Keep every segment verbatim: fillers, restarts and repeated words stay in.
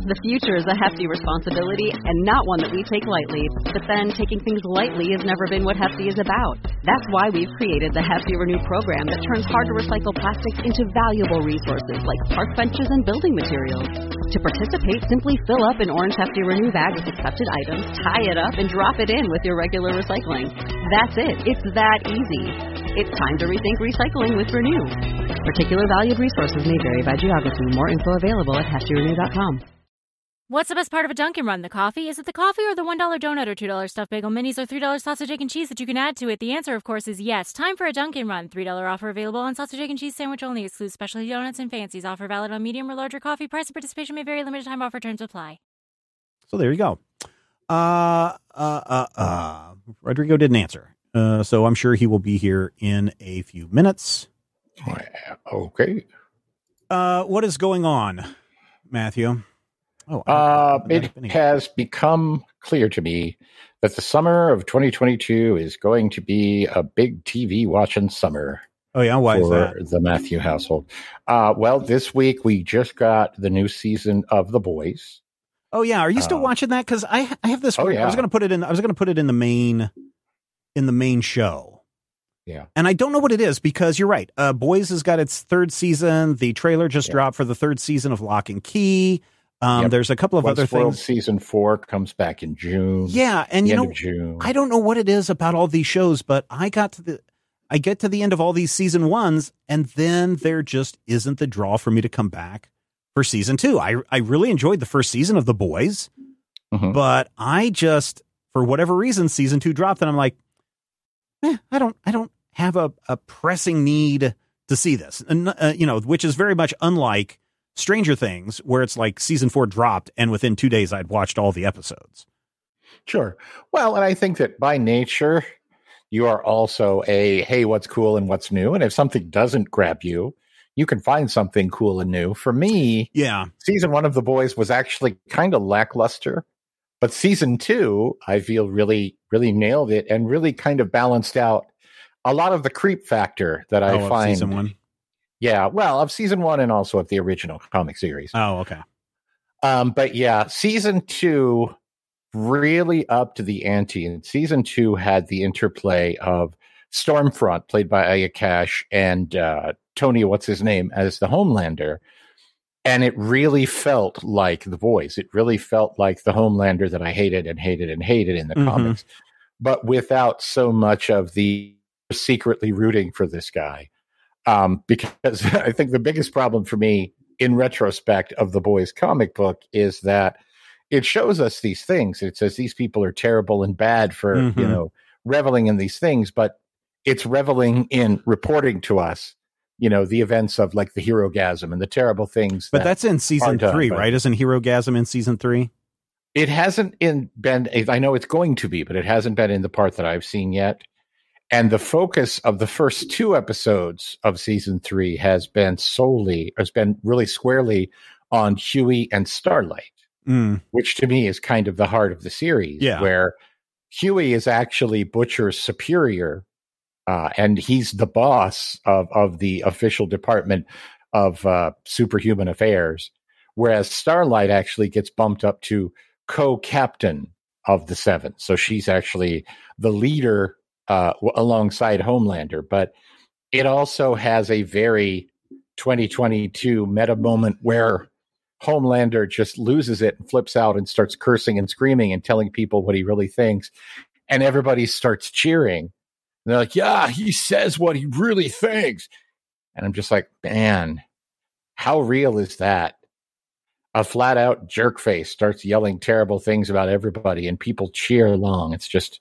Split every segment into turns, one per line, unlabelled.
The future is a hefty responsibility and not one that we take lightly. But then taking things lightly has never been what Hefty is about. That's why we've created the Hefty Renew program that turns hard-to-recycle plastics into valuable resources like park benches and building materials. To participate, simply fill up an orange Hefty Renew bag with accepted items, tie it up, and drop it in with your regular recycling. That's it. It's that easy. It's time to rethink recycling with Renew. Particular valued resources may vary by geography. More info available at hefty renew dot com.
What's the best part of a Dunkin' Run? The coffee? Is it the coffee or the one dollar donut or two dollar stuffed bagel minis or three dollar sausage, egg, and cheese that you can add to it? The answer, of course, is yes. Time for a Dunkin' Run. three dollar offer available on sausage, egg, and cheese sandwich only. Excludes specialty donuts and fancies. Offer valid on medium or larger coffee. Price and participation may vary. Limited time offer. Terms apply.
So there you go. Uh, uh, uh, uh. Rodrigo didn't answer. Uh, so I'm sure he will be here in a few minutes.
Okay.
Uh, what is going on, Matthew?
Oh, uh, it has become clear to me that the summer of twenty twenty-two is going to be a big T V watching summer.
Oh, yeah? Why is that?
For the Matthew household. Uh, well, this week we just got the new season of The Boys.
Oh, yeah. Are you still uh, watching that? Because I I have this.
Oh, yeah.
I was going to put it in. I was going to put it in the main in the main show.
Yeah.
And I don't know what it is because you're right. Uh, Boys has got its third season. The trailer just yeah. dropped for the third season of Lock and Key. Um, yep. There's a couple of
Once
other
World
things.
Season four comes back in June.
Yeah, and you know,
June.
I don't know what it is about all these shows, but I got to the, I get to the end of all these season ones, and then there just isn't the draw for me to come back for season two. I I really enjoyed the first season of The Boys, mm-hmm. but I just, for whatever reason, season two dropped, and I'm like, eh, I don't, I don't have a, a pressing need to see this, and uh, you know, which is very much unlike Stranger Things, where it's like season four dropped and within two days I'd watched all the episodes.
Sure. Well, and I think that by nature, you are also a, hey, what's cool and what's new? And if something doesn't grab you, you can find something cool and new. For me,
yeah,
season one of The Boys was actually kind of lackluster, but season two, I feel really, really nailed it and really kind of balanced out a lot of the creep factor that I
oh,
find.
Season one.
Yeah, well, of season one and also of the original comic series.
Oh, okay.
Um, but yeah, season two really upped the ante. And season two had the interplay of Stormfront, played by Aya Cash, and uh, Tony, what's his name, as the Homelander. And it really felt like The Boys. It really felt like the Homelander that I hated and hated and hated in the mm-hmm. comics, but without so much of the secretly rooting for this guy. Um, because I think the biggest problem for me in retrospect of The Boys comic book is that it shows us these things. It says these people are terrible and bad for, mm-hmm. you know, reveling in these things, but it's reveling in reporting to us, you know, the events of like the Herogasm and the terrible things.
But
that
that's in season three,
done,
right? Isn't Herogasm in season three?
It hasn't in been, I know it's going to be, but it hasn't been in the part that I've seen yet. And the focus of the first two episodes of season three has been solely, has been really squarely on Huey and Starlight,
mm.
which to me is kind of the heart of the series,
yeah.
where Huey is actually Butcher's superior, uh, and he's the boss of, of the official department of uh, superhuman affairs, whereas Starlight actually gets bumped up to co-captain of the Seven. So she's actually the leader Uh, w- alongside Homelander, but it also has a very twenty twenty-two meta moment where Homelander just loses it and flips out and starts cursing and screaming and telling people what he really thinks, and everybody starts cheering. And they're like, yeah, he says what he really thinks. And I'm just like, man, how real is that? A flat out jerk face starts yelling terrible things about everybody and people cheer along. It's just,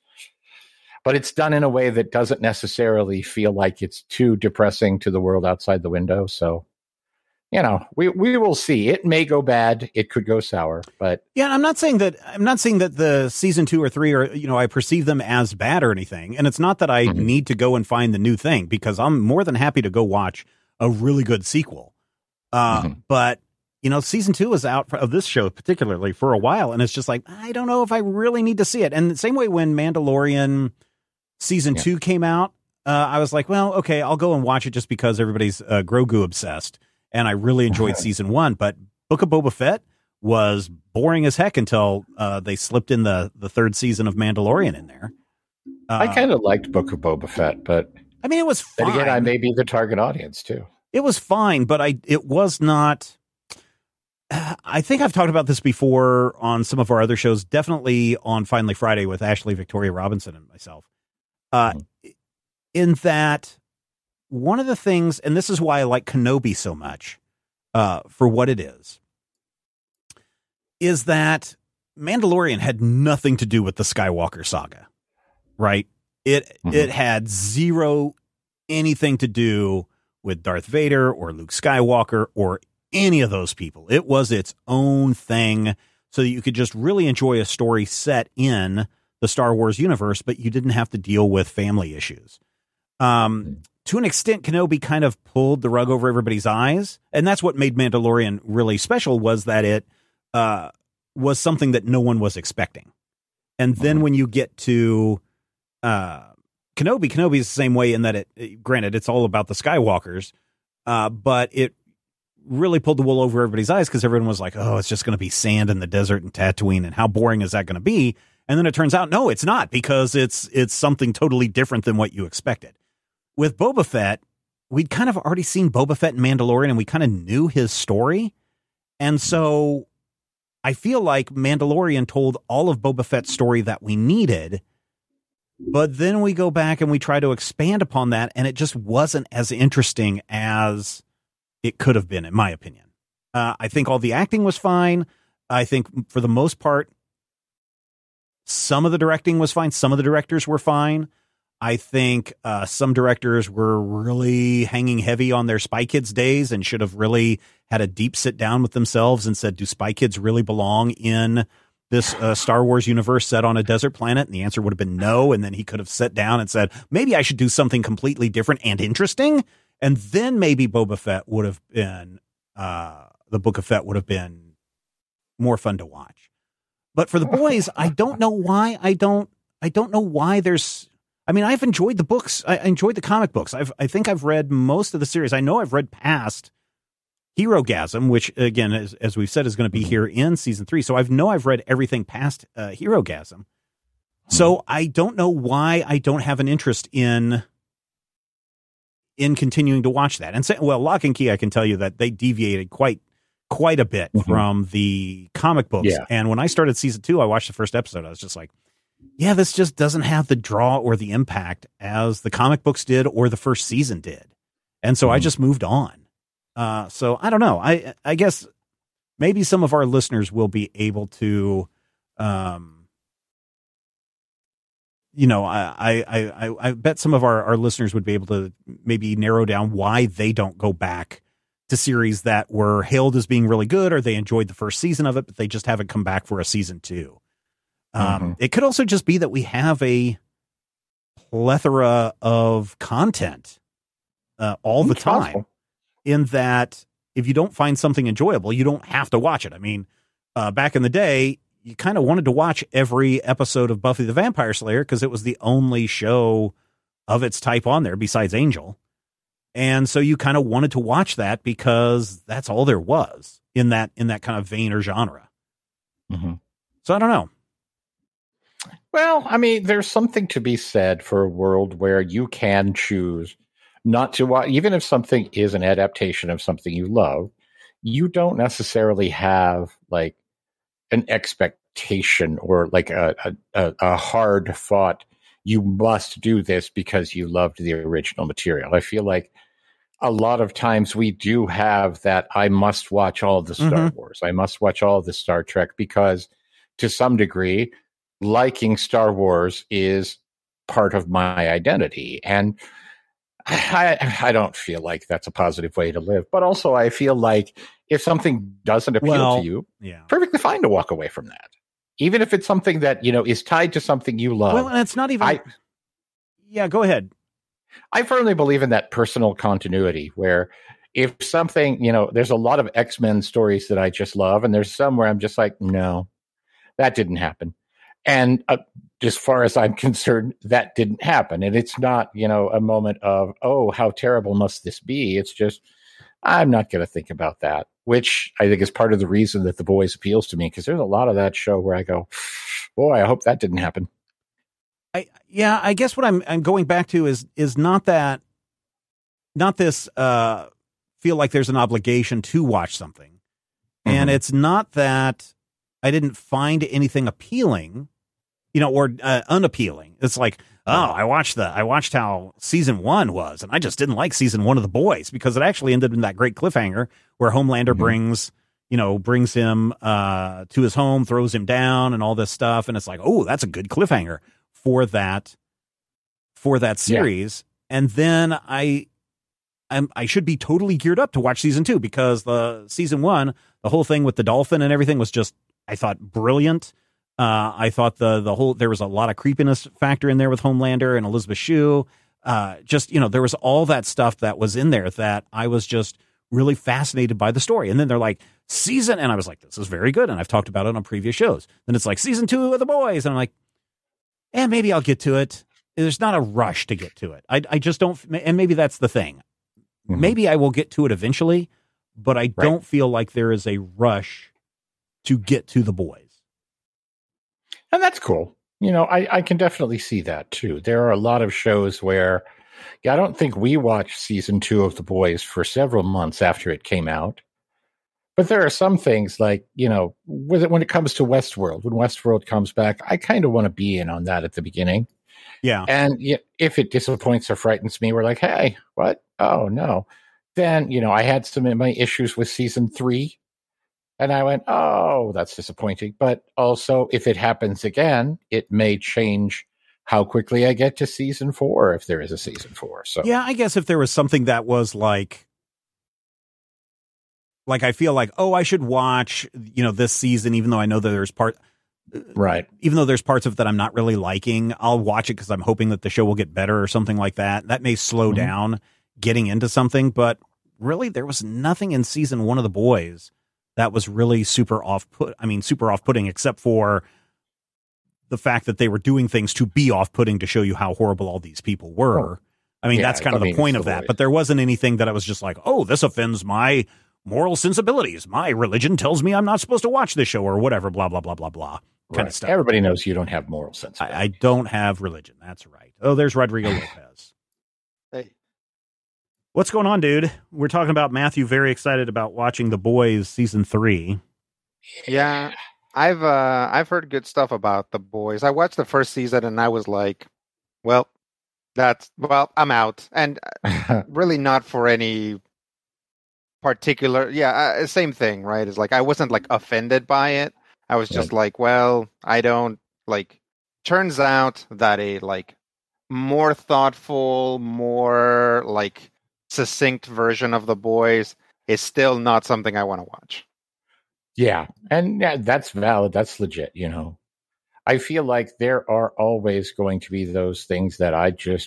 but it's done in a way that doesn't necessarily feel like it's too depressing to the world outside the window. So, you know, we, we will see. It may go bad. It could go sour, but
yeah, I'm not saying that, I'm not saying that the season two or three are, you know, I perceive them as bad or anything. And it's not that I mm-hmm. need to go and find the new thing, because I'm more than happy to go watch a really good sequel. Uh, mm-hmm. But you know, season two is out for, of this show particularly for a while. And it's just like, I don't know if I really need to see it. And the same way when Mandalorian season yeah. two came out, uh, I was like, well, okay, I'll go and watch it just because everybody's uh, Grogu obsessed. And I really enjoyed season one. But Book of Boba Fett was boring as heck until uh, they slipped in the, the third season of Mandalorian in there. Uh,
I kind of liked Book of Boba Fett, but
I mean, it was fine.
And again, I may be the target audience too.
It was fine, but I it was not. I think I've talked about this before on some of our other shows, definitely on Finally Friday with Ashley, Victoria Robinson, and myself. Uh, mm-hmm. In that, one of the things, and this is why I like Kenobi so much, uh, for what it is, is that Mandalorian had nothing to do with the Skywalker saga, right? It mm-hmm. it had zero anything to do with Darth Vader or Luke Skywalker or any of those people. It was its own thing, so that you could just really enjoy a story set in the Star Wars universe, but you didn't have to deal with family issues. Um, to an extent, Kenobi kind of pulled the rug over everybody's eyes, and that's what made Mandalorian really special, was that it uh, was something that no one was expecting. And then when you get to uh, Kenobi, Kenobi is the same way in that it, granted, it's all about the Skywalkers, uh, but it really pulled the wool over everybody's eyes because everyone was like, oh, it's just going to be sand in the desert and Tatooine, and how boring is that going to be? And then it turns out, no, it's not, because it's it's something totally different than what you expected. With Boba Fett, we'd kind of already seen Boba Fett in Mandalorian, and we kind of knew his story. And so I feel like Mandalorian told all of Boba Fett's story that we needed, but then we go back and we try to expand upon that, and it just wasn't as interesting as it could have been, in my opinion. Uh, I think all the acting was fine. I think for the most part, some of the directing was fine. Some of the directors were fine. I think uh, some directors were really hanging heavy on their Spy Kids days and should have really had a deep sit down with themselves and said, do Spy Kids really belong in this uh, Star Wars universe set on a desert planet? And the answer would have been no. And then he could have sat down and said, maybe I should do something completely different and interesting. And then maybe Boba Fett would have been, uh, the Book of Fett would have been more fun to watch. But for the boys, I don't know why I don't, I don't know why there's, I mean, I've enjoyed the books. I enjoyed the comic books. I've, I think I've read most of the series. I know I've read past Herogasm, which again, as, as we've said, is going to be here in season three. So I know I've read everything past uh, Herogasm. So I don't know why I don't have an interest in, in continuing to watch that. And say, well, Lock and Key, I can tell you that they deviated quite, quite a bit mm-hmm. from the comic books. Yeah. And when I started season two, I watched the first episode. I was just like, yeah, this just doesn't have the draw or the impact as the comic books did or the first season did. And so mm-hmm. I just moved on. Uh, so I don't know. I, I guess maybe some of our listeners will be able to, um, you know, I, I, I, I bet some of our, our listeners would be able to maybe narrow down why they don't go back to series that were hailed as being really good, or they enjoyed the first season of it, but they just haven't come back for a season two. Um, mm-hmm. It could also just be that we have a plethora of content uh, all the time, possible. In that if you don't find something enjoyable, you don't have to watch it. I mean, uh, back in the day, you kind of wanted to watch every episode of Buffy the Vampire Slayer because it was the only show of its type on there besides Angel. And so you kind of wanted to watch that because that's all there was in that, in that kind of vein or genre.
Mm-hmm.
So I don't know.
Well, I mean, there's something to be said for a world where you can choose not to watch, even if something is an adaptation of something you love, you don't necessarily have like an expectation or like a, a, a hard fought, you must do this because you loved the original material. I feel like a lot of times we do have that, I must watch all of the Star mm-hmm. Wars. I must watch all of the Star Trek because to some degree, liking Star Wars is part of my identity. And I, I don't feel like that's a positive way to live. But also I feel like if something doesn't appeal
well,
to you,
yeah.
perfectly fine to walk away from that. Even if it's something that, you know, is tied to something you love.
Well, and it's not even. I, yeah, go ahead.
I firmly believe in that personal continuity where if something, you know, there's a lot of X-Men stories that I just love. And there's some where I'm just like, no, that didn't happen. And uh, as far as I'm concerned, that didn't happen. And it's not, you know, a moment of, oh, how terrible must this be? It's just, I'm not going to think about that. which I think is part of the reason that The Boys appeals to me, because there's a lot of that show where I go, boy, I hope that didn't happen.
I yeah, I guess what I'm I'm going back to is is not that not this uh, feel like there's an obligation to watch something. Mm-hmm. And it's not that I didn't find anything appealing, you know, or uh, unappealing. It's like, oh, I watched the I watched how season one was, and I just didn't like season one of The Boys because it actually ended in that great cliffhanger where Homelander mm-hmm. brings, you know, brings him uh, to his home, throws him down, and all this stuff, and it's like, oh, that's a good cliffhanger for that for that series. Yeah. And then I, I'm I should be totally geared up to watch season two because the season one, the whole thing with the dolphin and everything was just, I thought, brilliant. Uh, I thought the the whole there was a lot of creepiness factor in there with Homelander and Elizabeth Shue. Uh, just, you know, there was all that stuff that was in there that I was just really fascinated by the story. And then they're like, season, and I was like, this is very good. And I've talked about it on previous shows. Then it's like season two of The Boys. And I'm like, eh, maybe I'll get to it. There's not a rush to get to it. I, I just don't, and maybe that's the thing. Mm-hmm. Maybe I will get to it eventually, but I right. don't feel like there is a rush to get to The Boys.
And that's cool. You know, I, I can definitely see that too. There are a lot of shows where, yeah, I don't think we watched season two of The Boys for several months after it came out. But there are some things like, you know, with it, when it comes to Westworld, when Westworld comes back, I kind of want to be in on that at the beginning.
Yeah.
And if it disappoints or frightens me, we're like, hey, what? Oh, no. Then, you know, I had some of my issues with season three. And I went, oh, that's disappointing. But also, if it happens again, it may change how quickly I get to season four, if there is a season four. So
yeah, I guess if there was something that was like, like I feel like, oh, I should watch, you know, this season, even though I know that there's part,
right?
Even though there's parts of it that I'm not really liking, I'll watch it because I'm hoping that the show will get better or something like that. That may slow mm-hmm. down getting into something, but really, there was nothing in season one of The Boys that was really super off put. I mean, super off putting, except for the fact that they were doing things to be off putting to show you how horrible all these people were. Oh. I mean, yeah, that's kind of I mean, the point of that. Boys. But there wasn't anything that I was just like, oh, this offends my moral sensibilities. My religion tells me I'm not supposed to watch this show or whatever, blah, blah, blah, blah, blah. Kind
right.
of stuff.
Everybody knows you don't have moral sensibilities.
I, I don't have religion. That's right. Oh, there's Rodrigo Lopez.
Hey.
What's going on, dude? We're talking about Matthew very excited about watching The Boys season three.
Yeah, I've uh, I've heard good stuff about The Boys. I watched the first season and I was like, well, that's well, I'm out, and really not for any particular. Yeah, uh, same thing, right? It's like I wasn't like offended by it. I was just yeah. like, well, I don't like. Turns out that a like more thoughtful, more like succinct version of The Boys is still not something I want to watch.
Yeah, and yeah, that's valid. That's legit, you know. I feel like there are always going to be those things that I just,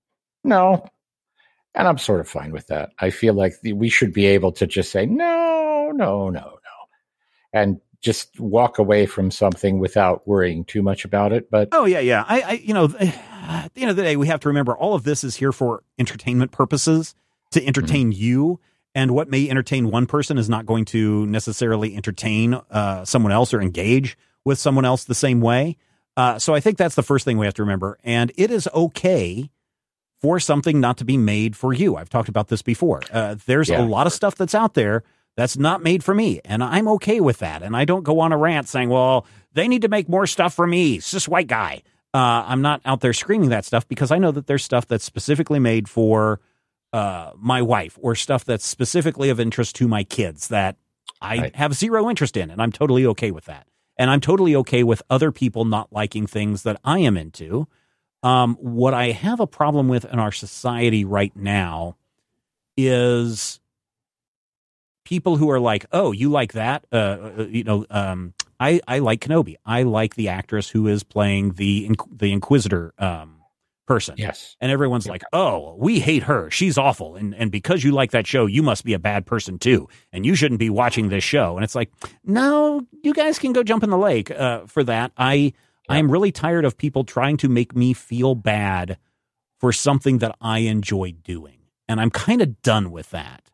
no, and I'm sort of fine with that. I feel like the, we should be able to just say, no, no, no, no, and just walk away from something without worrying too much about it. But
oh, yeah, yeah. I, I you know, at the end of the day, we have to remember all of this is here for entertainment purposes, to entertain mm-hmm. you. And what may entertain one person is not going to necessarily entertain uh, someone else or engage with someone else the same way. Uh, so I think that's the first thing we have to remember. And it is okay for something not to be made for you. I've talked about this before. Uh, there's yeah. a lot of stuff that's out there that's not made for me. And I'm okay with that. And I don't go on a rant saying, well, they need to make more stuff for me. Cis white guy. Uh, I'm not out there screaming that stuff because I know that there's stuff that's specifically made for uh, my wife or stuff that's specifically of interest to my kids that I right. have zero interest in. And I'm totally okay with that. And I'm totally okay with other people not liking things that I am into. Um, what I have a problem with in our society right now is people who are like, oh, you like that? Uh, you know, um, I, I like Kenobi. I like the actress who is playing the the Inquisitor um, person.
Yes.
And everyone's yeah. like, oh, we hate her. She's awful. And and because you like that show, you must be a bad person too. And you shouldn't be watching this show. And it's like, no, you guys can go jump in the lake uh, for that. I yeah. I am really tired of people trying to make me feel bad for something that I enjoy doing. And I'm kind of done with that.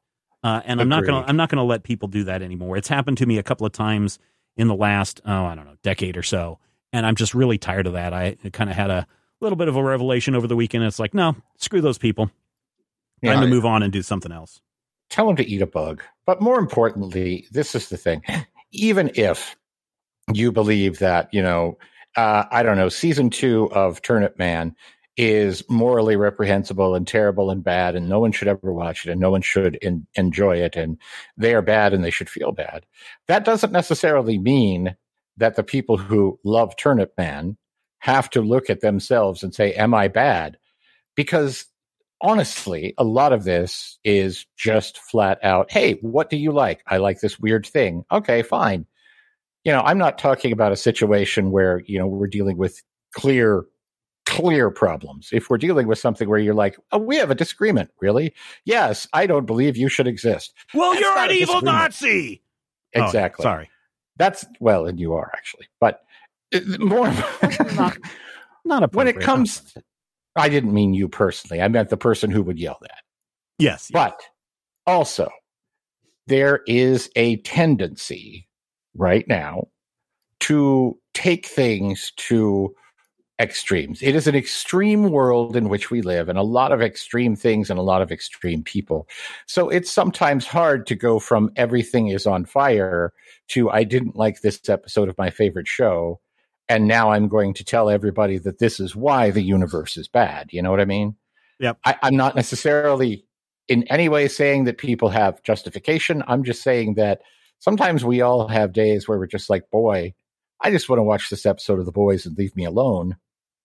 Uh, and I'm not going to I'm not going to let people do that anymore. It's happened to me a couple of times in the last, oh, I don't know, decade or so. And I'm just really tired of that. I kind of had a little bit of a revelation over the weekend. It's like, no, screw those people. Time yeah, to move on and do something else.
Tell them to eat a bug. But more importantly, this is the thing. Even if you believe that, you know, uh, I don't know, season two of Turnip Man is morally reprehensible and terrible and bad, and no one should ever watch it, and no one should in, enjoy it, and they are bad and they should feel bad. That doesn't necessarily mean that the people who love Turnip Man have to look at themselves and say, am I bad? Because honestly, a lot of this is just flat out, hey, what do you like? I like this weird thing. Okay, fine. You know, I'm not talking about a situation where, you know, we're dealing with clear clear problems. If we're dealing with something where you're like, oh, we have a disagreement, really? Yes, I don't believe you should exist.
Well, That's you're an evil Nazi.
Exactly.
Oh, sorry.
That's, well, and you are actually. But more,
not, not
when it comes, I didn't mean you personally. I meant the person who would yell that.
Yes, yes.
But also, there is a tendency right now to take things to extremes. It is an extreme world in which we live, and a lot of extreme things and a lot of extreme people. So it's sometimes hard to go from everything is on fire to I didn't like this episode of my favorite show, and now I'm going to tell everybody that this is why the universe is bad. You know what I mean?
Yep.
I, I'm not necessarily in any way saying that people have justification. I'm just saying that sometimes we all have days where we're just like, boy, I just want to watch this episode of The Boys and leave me alone.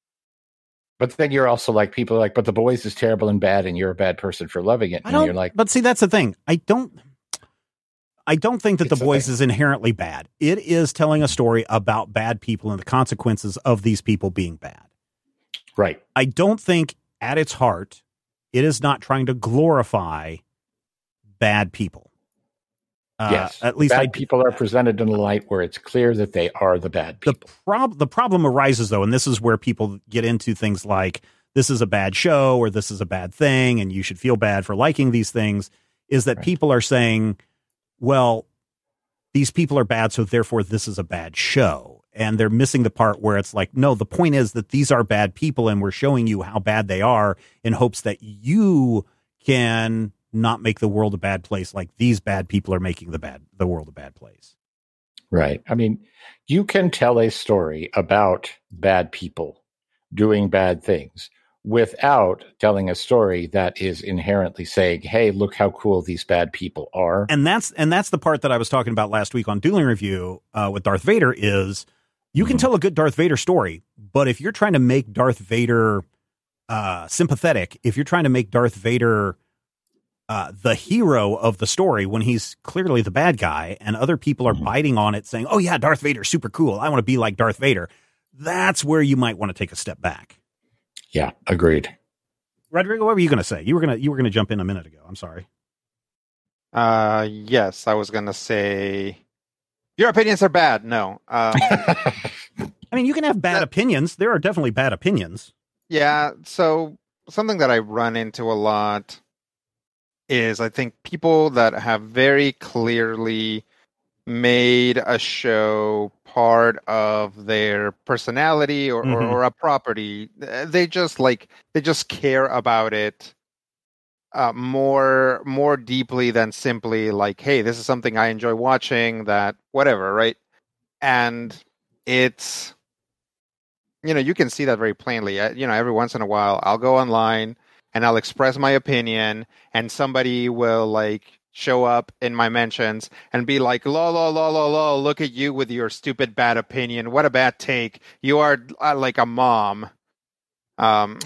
But then you're also like, people are like, but The Boys is terrible and bad, and you're a bad person for loving it. And
I don't,
you're like,
but see, that's the thing. I don't, I don't think that The Boys
thing.
is inherently bad. It is telling a story about bad people and the consequences of these people being bad.
Right.
I don't think at its heart, it is not trying to glorify bad people. Uh,
yes,
at least
bad
I,
people are presented in a light where it's clear that they are the bad people.
The, prob- the problem arises, though, and this is where people get into things like this is a bad show or this is a bad thing and you should feel bad for liking these things, is that right. people are saying, well, these people are bad, so therefore this is a bad show. And they're missing the part where it's like, no, the point is that these are bad people and we're showing you how bad they are in hopes that you can not make the world a bad place like these bad people are making the bad the world a bad place.
Right. I mean, you can tell a story about bad people doing bad things without telling a story that is inherently saying, hey, look how cool these bad people are.
And that's and that's the part that I was talking about last week on Dueling Review uh, with Darth Vader is you can mm-hmm. tell a good Darth Vader story, but if you're trying to make Darth Vader uh, sympathetic, if you're trying to make Darth Vader Uh, the hero of the story when he's clearly the bad guy and other people are mm-hmm. biting on it saying, oh yeah, Darth Vader's super cool. I want to be like Darth Vader. That's where you might want to take a step back.
Yeah, agreed.
Rodrigo, what were you going to say? You were going to, you were going to jump in a minute ago. I'm sorry.
Uh, yes, I was going to say your opinions are bad. No. Um,
I mean, you can have bad that, opinions. There are definitely bad opinions.
Yeah. So something that I run into a lot is I think people that have very clearly made a show part of their personality or, mm-hmm. or, or a property, they just like they just care about it uh, more more deeply than simply like, hey, this is something I enjoy watching, that whatever, right? And it's, you know, you can see that very plainly. You know, every once in a while, I'll go online and I'll express my opinion, and somebody will like show up in my mentions and be like, "Lol, lol, lol, lol, lol, look at you with your stupid bad opinion. What a bad take. You are uh, like a mom." Um,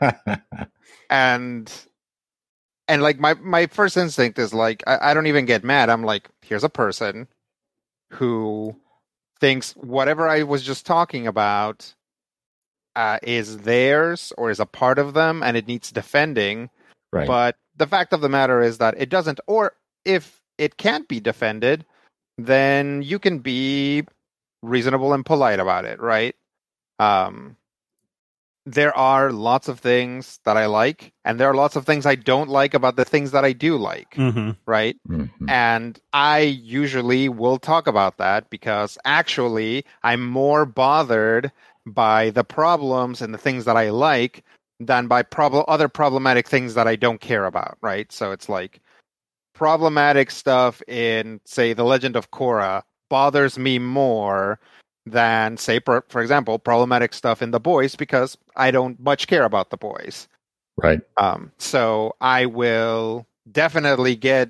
and and like my my first instinct is like, I, I don't even get mad. I'm like, here's a person who thinks whatever I was just talking about Uh, is theirs or is a part of them and it needs defending.
Right.
But the fact of the matter is that it doesn't, or if it can't be defended, then you can be reasonable and polite about it, right? Um, there are lots of things that I like, and there are lots of things I don't like about the things that I do like,
Mm-hmm.
right?
Mhm.
And I usually will talk about that because actually I'm more bothered by the problems and the things that I like than by prob- other problematic things that I don't care about, right? So it's like problematic stuff in, say, The Legend of Korra bothers me more than, say, for, for example, problematic stuff in The Boys because I don't much care about The Boys.
Right.
Um, so I will definitely get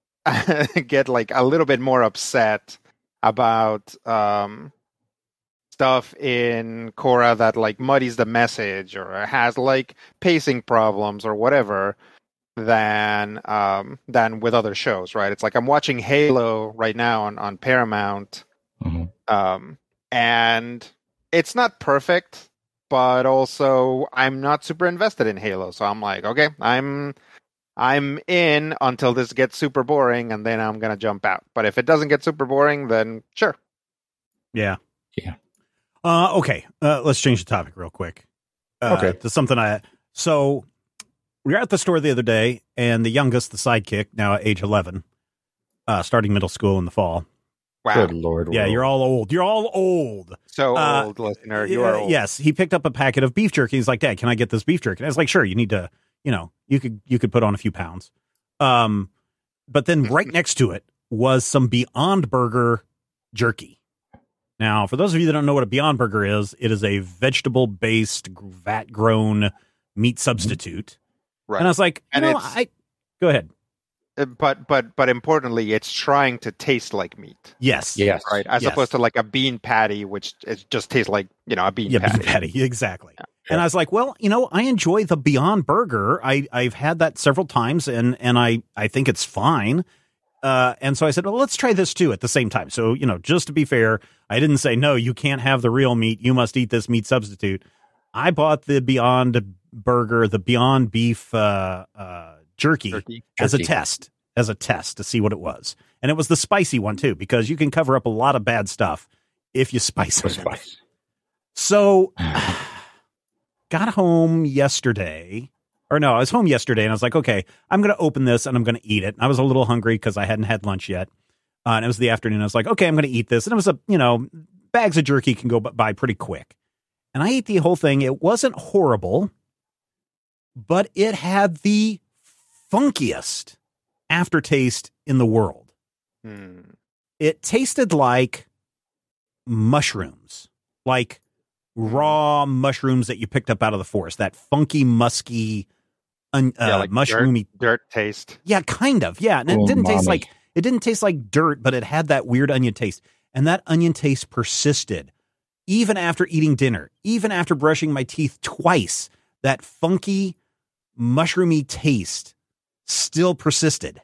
get like a little bit more upset about um, stuff in Korra that like muddies the message or has like pacing problems or whatever than um, than with other shows, right? It's like I'm watching Halo right now on, on Paramount,
Mhm.
um, and it's not perfect, but also I'm not super invested in Halo, so I'm like, okay, I'm I'm in until this gets super boring, and then I'm gonna jump out. But if it doesn't get super boring, then sure.
Yeah.
Yeah.
Uh, okay. Uh, let's change the topic real quick. Uh,
Okay.
To something I, so we were at the store the other day, and the youngest, the sidekick, now at age eleven, uh, starting middle school in the fall.
Wow,
Good Lord.
Yeah,
Will.
you're all old. You're all old.
so
Uh,
old, listener. You are
Uh,
old.
Yes, he picked up a packet of beef jerky. He's like, "Dad, can I get this beef jerky?" And I was like, "Sure." You need to, you know, you could you could put on a few pounds. Um, but then right next to it was some Beyond Burger jerky. Now, for those of you that don't know what a Beyond Burger is, it is a vegetable based, vat grown meat substitute.
Right.
And I was like, you
And
know,
it's-
I go ahead.
Uh, but but but importantly, it's trying to taste like meat,
Yes,
Yes.
right? As
Yes.
opposed to like a bean patty, which it just tastes like, you know, a bean
yeah,
patty.
beef patty, exactly.
Yeah.
And I was like, well, you know, I enjoy the Beyond Burger. I, I've had that several times, and and I, I think it's fine. Uh, and so I said, well, let's try this too at the same time. So, you know, just to be fair, I didn't say, no, you can't have the real meat. You must eat this meat substitute. I bought the Beyond Burger, the Beyond Beef uh, uh, jerky,
Turkey.
as a
Jerky.
test, as a test to see what it was. And it was the spicy one too, because you can cover up a lot of bad stuff if you spice
The
it.
spice.
So got home yesterday, or no, I was home yesterday and I was like, okay, I'm going to open this and I'm going to eat it. And I was a little hungry because I hadn't had lunch yet. Uh, and it was the afternoon. I was like, okay, I'm going to eat this. And it was a, you know, bags of jerky can go by pretty quick. And I ate the whole thing. It wasn't horrible, but it had the funkiest aftertaste in the world.
Hmm.
It tasted like mushrooms, like raw mushrooms that you picked up out of the forest, that funky, musky, un, uh,
Yeah, like
mushroomy.
Dirt taste.
Yeah, kind of. Yeah. And it didn't taste
Umami.
like, it didn't taste like dirt, but it had that weird onion taste. And that onion taste persisted even after eating dinner, even after brushing my teeth twice. That funky, mushroomy taste still persisted.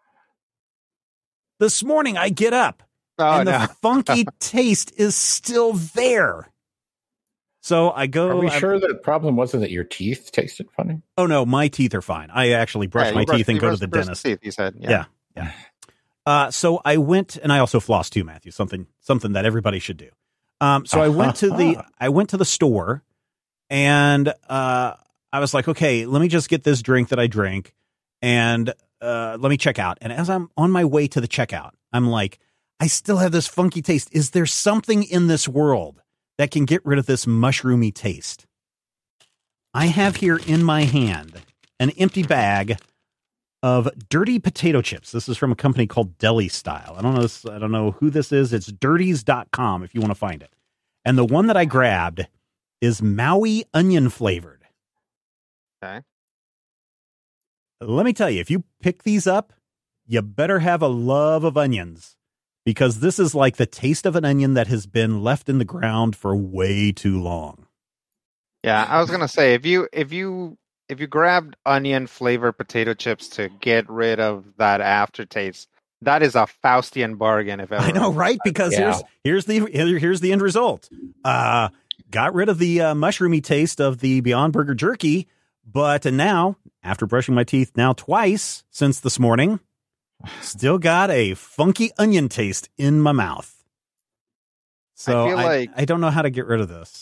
This morning I get up
Oh
and
no.
the funky taste is still there. So I go.
Are we
I-
sure the problem wasn't that your teeth tasted funny?
Oh no, my teeth are fine. I actually brush
Yeah,
my
you brush-
teeth and
you
go to
brush-
the
brush
dentist.
Teeth, he said.
Yeah. Yeah. Uh, so I went, and I also floss too, Matthew. Something, something that everybody should do. Um, so I went to the, I went to the store, and uh, I was like, okay, let me just get this drink that I drink, and uh, let me check out. And as I'm on my way to the checkout, I'm like, I still have this funky taste. Is there something in this world that can get rid of this mushroomy taste? I have here in my hand an empty bag of dirty potato chips. This is from a company called Deli Style. I don't know this, I don't know who this is. It's dirties dot com if you want to find it. And the one that I grabbed is Maui onion flavored.
Okay.
Let me tell you, if you pick these up, you better have a love of onions, because this is like the taste of an onion that has been left in the ground for way too long.
Yeah, I was gonna say if you if you if you grabbed onion flavored potato chips to get rid of that aftertaste, that is a Faustian bargain. If ever
I know, right? Because
Yeah.
here's here's the here- here's the end result. Uh, got rid of the uh, mushroomy taste of the Beyond Burger jerky, but now, after brushing my teeth now twice since this morning, still got a funky onion taste in my mouth. So
I feel
I,
like-
I don't know how to get rid of this.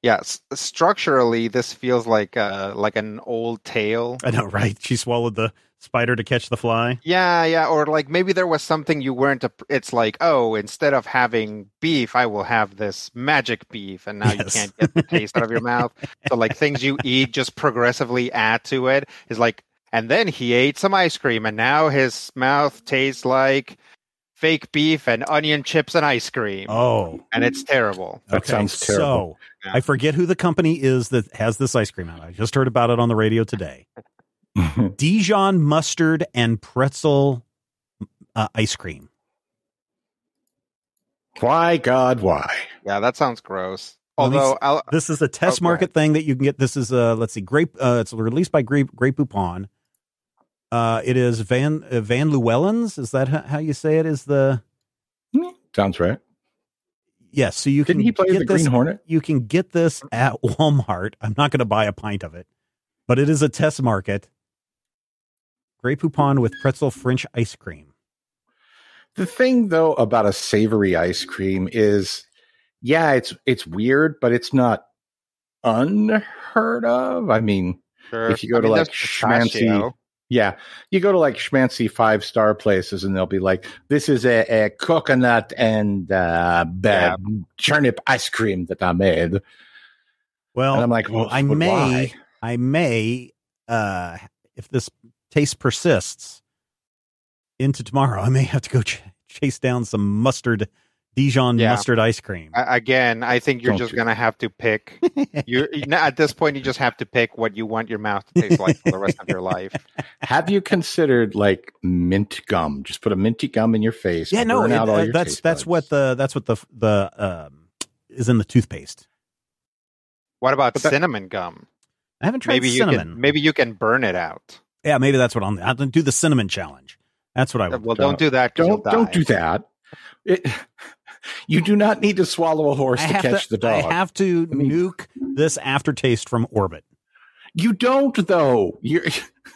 Yes, structurally, this feels like uh, like an old tale.
I know, right? She swallowed the spider to catch the fly.
Yeah, yeah, or like maybe there was something you weren't. It's like, oh, instead of having beef, I will have this magic beef, and now yes. you can't get the taste out of your mouth. So like things you eat just progressively add to it. Is like, and then he ate some ice cream, and now his mouth tastes like fake beef and onion chips and ice cream.
Oh,
and it's terrible.
That
okay,
sounds terrible.
So yeah. I forget who the company is that has this ice cream out. I just heard about it on the radio today. Dijon mustard and pretzel uh, ice cream.
Why, God, why?
Yeah, that sounds gross. Although I'll,
this is a test okay. market thing that you can get. This is uh let's see, grape. Uh, it's released by Grape Grape Poupon. Uh, it is Van uh, Van Llewellyn's. Is that how you say it? Is the
sounds right?
Yes. So you
didn't
can
he play
get
the
this,
Green Hornet?
You can get this at Walmart. I'm not going to buy a pint of it, but it is a test market. Grey Poupon with pretzel French ice cream.
The thing, though, about a savory ice cream is, yeah, it's it's weird, but it's not unheard of. I mean, sure. if you go I to mean, like schmancy, yeah, you go to like schmancy five star places, and they'll be like, "This is a, a coconut and uh, yeah. turnip ice cream that I made."
Well,
and I'm like, well,
I may, why? I may, uh, if this taste persists into tomorrow, I may have to go ch- chase down some mustard, Dijon yeah. mustard ice cream.
I, again, I think you're Don't just you. gonna have to pick. You at this point, you just have to pick what you want your mouth to taste like for the rest of your life.
Have you considered like mint gum? Just put a minty gum in your face.
Yeah, no, it, uh, that's that's buds. what the that's what the the um, is in the toothpaste.
What about
that,
cinnamon gum?
I haven't tried
maybe
cinnamon.
You can, maybe you can burn it out.
Yeah, maybe that's what I'm. I'll do the cinnamon challenge. That's what I would.
Well, don't do that.
Don't don't do that. It, you do not need to swallow a horse to catch
to,
the dog.
I have to I mean, nuke this aftertaste from Orbit.
You don't, though. You're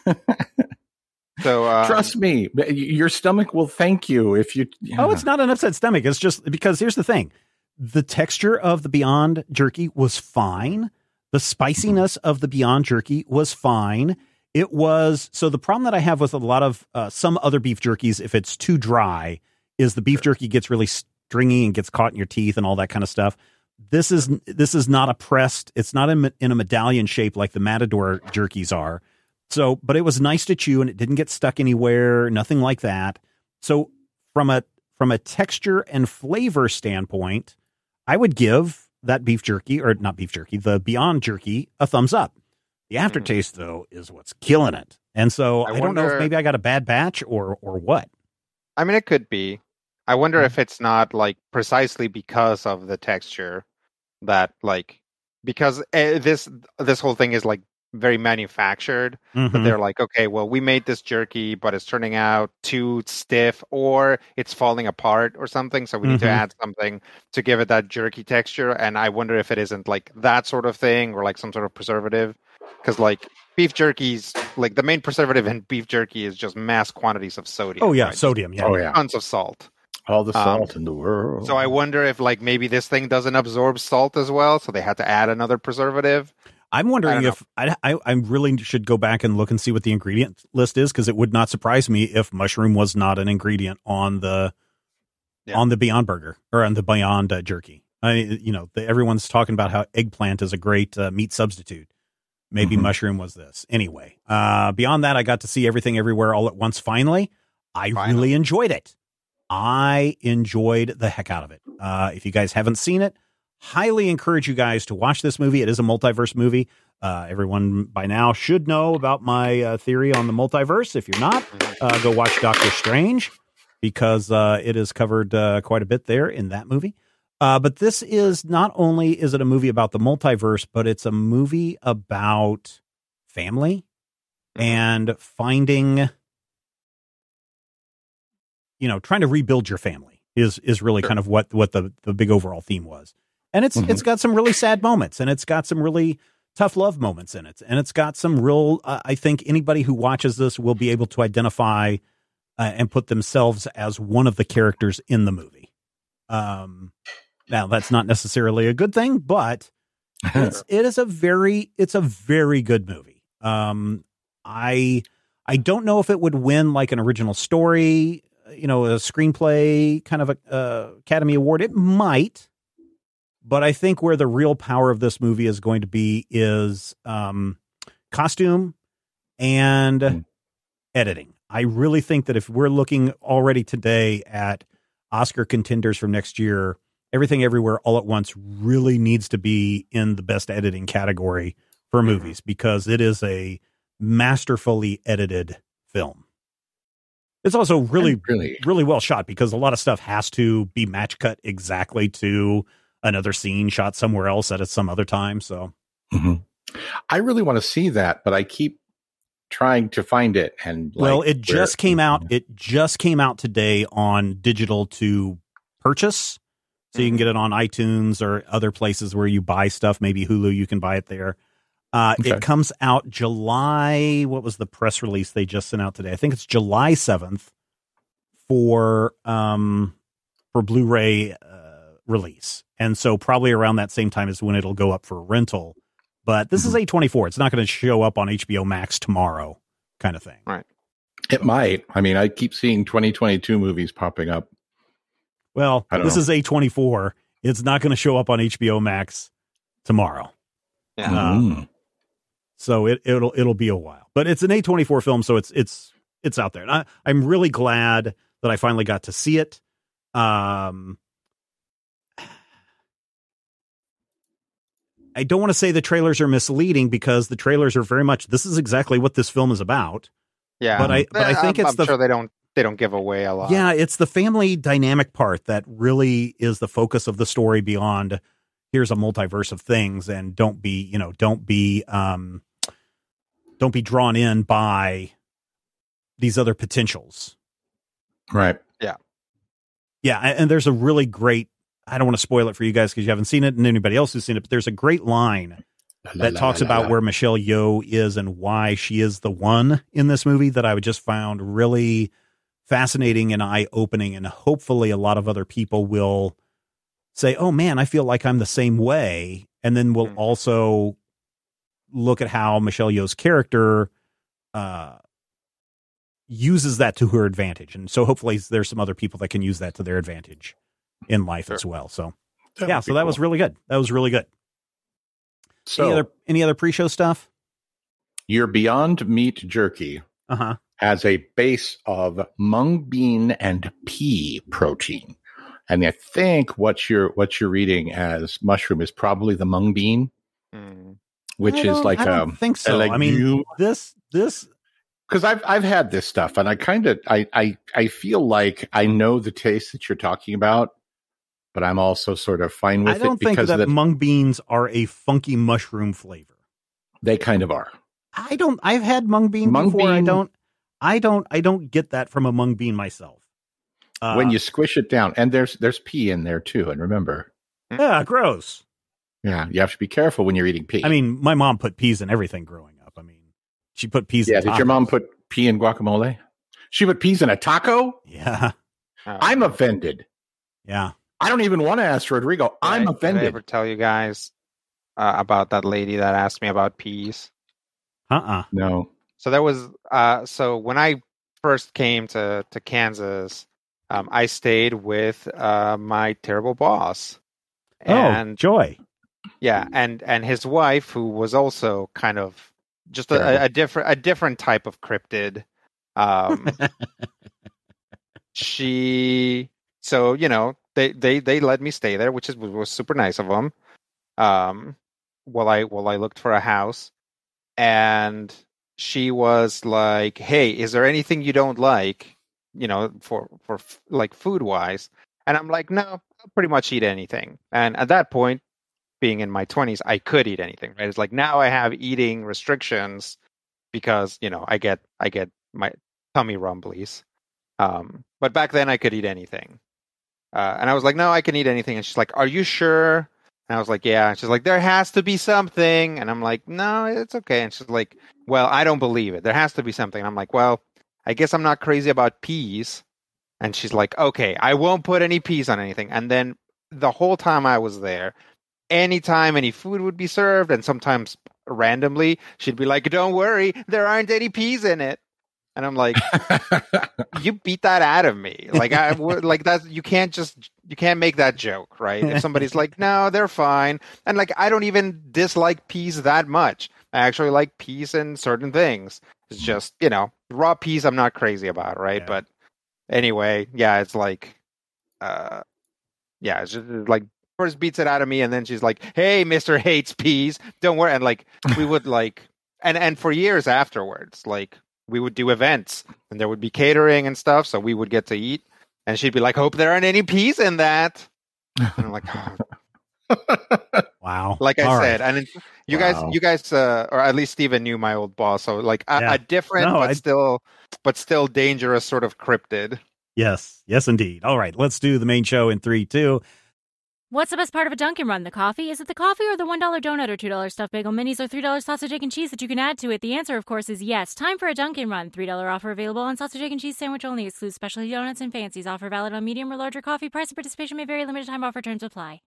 so um,
trust me, your stomach will thank you if you. Yeah.
Oh, it's not an upset stomach. It's just because here's the thing: the texture of the Beyond Jerky was fine. The spiciness of the Beyond Jerky was fine. It was so the problem that I have with a lot of uh, some other beef jerkies, if it's too dry, is the beef jerky gets really stringy and gets caught in your teeth and all that kind of stuff. This is this is not a pressed. It's not in, in a medallion shape like the Matador jerkies are. So, but it was nice to chew and it didn't get stuck anywhere. Nothing like that. So, from a from a texture and flavor standpoint, I would give that beef jerky or not beef jerky, the Beyond Jerky, a thumbs up. The aftertaste, mm-hmm. though, is what's killing it. And so I, I don't wonder, know if maybe I got a bad batch or or what.
I mean, it could be. I wonder mm-hmm. if it's not like precisely because of the texture that like because uh, this this whole thing is like very manufactured.
Mm-hmm.
But they're like, okay, well, we made this jerky, but it's turning out too stiff or it's falling apart or something. So we mm-hmm. need to add something to give it that jerky texture. And I wonder if it isn't like that sort of thing or like some sort of preservative. Because like beef jerkies, like the main preservative in beef jerky is just mass quantities of sodium.
Oh yeah,
right?
sodium. Yeah,
oh yeah,
tons of salt.
All the salt
um,
in the world.
So I wonder if like maybe this thing doesn't absorb salt as well, so they had to add another preservative.
I'm wondering I if I, I I really should go back and look and see what the ingredient list is, because it would not surprise me if mushroom was not an ingredient on the yeah. on the Beyond Burger or on the Beyond uh, Jerky. I you know the, everyone's talking about how eggplant is a great uh, meat substitute. Maybe mm-hmm. mushroom was this. Anyway, uh, beyond that, I got to see Everything Everywhere All at Once. Finally, I finally. really enjoyed it. I enjoyed the heck out of it. Uh, if you guys haven't seen it, highly encourage you guys to watch this movie. It is a multiverse movie. Uh, everyone by now should know about my uh, theory on the multiverse. If you're not, uh, go watch Doctor Strange, because uh, it is covered uh, quite a bit there in that movie. Uh, but this is not only is it a movie about the multiverse, but it's a movie about family and finding, you know, trying to rebuild your family is, is really sure. kind of what, what the, the big overall theme was. And it's, mm-hmm. it's got some really sad moments, and it's got some really tough love moments in it. And it's got some real, uh, I think anybody who watches this will be able to identify uh, and put themselves as one of the characters in the movie. Um, Now, that's not necessarily a good thing, but It's, it is a very, it's a very good movie. Um, I, I don't know if it would win like an original story, you know, a screenplay kind of a uh, Academy Award. It might, but I think where the real power of this movie is going to be is um, costume and mm. editing. I really think that if we're looking already today at Oscar contenders from next year, Everything Everywhere All at Once really needs to be in the best editing category for movies because it is a masterfully edited film. It's also really, really, really well shot because a lot of stuff has to be match cut exactly to another scene shot somewhere else at some other time. So
mm-hmm. I really want to see that, but I keep trying to find it. And like,
well, it just came out. It just came out today on digital to purchase. So you can get it on iTunes or other places where you buy stuff. Maybe Hulu, you can buy it there. Uh, okay. It comes out July. What was the press release they just sent out today? I think it's July seventh for um, for Blu-ray uh, release. And so probably around that same time is when it'll go up for rental. But this mm-hmm. is A twenty-four. It's not going to show up on H B O Max tomorrow kind of thing.
Right.
It might. I mean, I keep seeing twenty twenty-two movies popping up.
Well, this
know.
is A twenty-four. It's not going to show up on H B O Max tomorrow.
Yeah.
Mm. Uh, so it it'll it'll be a while. But it's an A twenty-four film, so it's it's it's out there. And I, I'm really glad that I finally got to see it. Um, I don't want to say the trailers are misleading because the trailers are very much this is exactly what this film is about.
Yeah,
but I but I think
I'm,
it's
I'm
the
sure they don't. They don't give away a lot.
Yeah, it's the family dynamic part that really is the focus of the story beyond here's a multiverse of things and don't be, you know, don't be, um, don't be drawn in by these other potentials.
Right.
Yeah.
Yeah. And there's a really great, I don't want to spoil it for you guys because you haven't seen it and anybody else who's seen it, but there's a great line la, that la, talks la, la, about la. where Michelle Yeoh is and why she is the one in this movie that I would just found really fascinating and eye-opening, and hopefully a lot of other people will say, oh man, I feel like I'm the same way. And then we'll mm-hmm. also look at how Michelle Yeoh's character uh, uses that to her advantage. And so hopefully there's some other people that can use that to their advantage in life sure. as well. So that yeah, so that cool. was really good. That was really good. So any other, any other pre-show stuff?
Your Beyond Meat Jerky.
Uh-huh.
Has a base of mung bean and pea protein. And I think what you're what you're reading as mushroom is probably the mung bean, mm. which is like
I don't
a,
think so. I mean, this this
because I've I've had this stuff and I kind of I, I I feel like I know the taste that you're talking about, but I'm also sort of fine with it.
I don't
it
think
because
that
the,
mung beans are a funky mushroom flavor.
They kind of are.
I don't. I've had mung bean
mung
before.
Bean,
I don't. I don't. I don't get that from a mung bean myself. Uh,
when you squish it down, and there's there's pea in there too. And remember,
yeah, gross.
Yeah, you have to be careful when you're eating pea.
I mean, my mom put peas in everything growing up. I mean, she put peas.
Yeah,
in
did
tacos.
Your mom put pea in guacamole? She put peas in a taco?
Yeah,
I'm offended.
Yeah,
I don't even want to ask Rodrigo. I'm
I,
offended.
Did I ever tell you guys uh, about that lady that asked me about peas?
Uh-uh.
No.
So there was, uh, so when I first came to, to Kansas, um, I stayed with uh, my terrible boss. And,
oh, Joy.
Yeah, and, and his wife, who was also kind of just a, a different a different type of cryptid. Um, she, so you know, they, they, they let me stay there, which is was super nice of them. Um, while I while I looked for a house, and she was like, hey, is there anything you don't like, you know, for, for like food wise? And I'm like, no, I'll pretty much eat anything. And at that point, being in my twenties, I could eat anything, right? It's like now I have eating restrictions because, you know, I get, I get my tummy rumblies. Um, but back then I could eat anything. Uh, and I was like, no, I can eat anything. And she's like, are you sure? And I was like, yeah. And she's like, there has to be something. And I'm like, no, it's okay. And she's like, well, I don't believe it. There has to be something. And I'm like, well, I guess I'm not crazy about peas. And she's like, okay, I won't put any peas on anything. And then the whole time I was there, anytime any food would be served, and sometimes randomly, she'd be like, "Don't worry, there aren't any peas in it." And I'm like, "You beat that out of me." Like I would like that. You can't just you can't make that joke, right? If somebody's like, "No, they're fine," and like I don't even dislike peas that much. I actually like peas in certain things. It's just, you know, raw peas I'm not crazy about, right?
Yeah.
But anyway, yeah, it's like, uh, yeah, it's just like first beats it out of me, and then she's like, "Hey, Mister Hates Peas, don't worry." And like we would like, and and for years afterwards, like we would do events, and there would be catering and stuff, so we would get to eat, and she'd be like, "Hope there aren't any peas in that." And I'm like, oh.
Wow.
Like I
All
said,
right.
and it- you
Wow.
guys, you guys, uh, or at least Steven knew my old boss, so like a,
Yeah.
a different,
No,
but
I-
still, but still dangerous sort of cryptid.
Yes. Yes, indeed. All right. Let's do the main show in three, two.
What's the best part of a Dunkin' Run? The coffee? Is it the coffee or the one dollar donut or two dollar stuffed bagel minis or three dollar sausage, egg, and cheese that you can add to it? The answer, of course, is yes. Time for a Dunkin' Run. three dollar offer available on sausage, egg, and cheese sandwich only. Excludes specialty donuts and fancies. Offer valid on medium or larger coffee. Price and participation may vary. Limited time offer terms apply.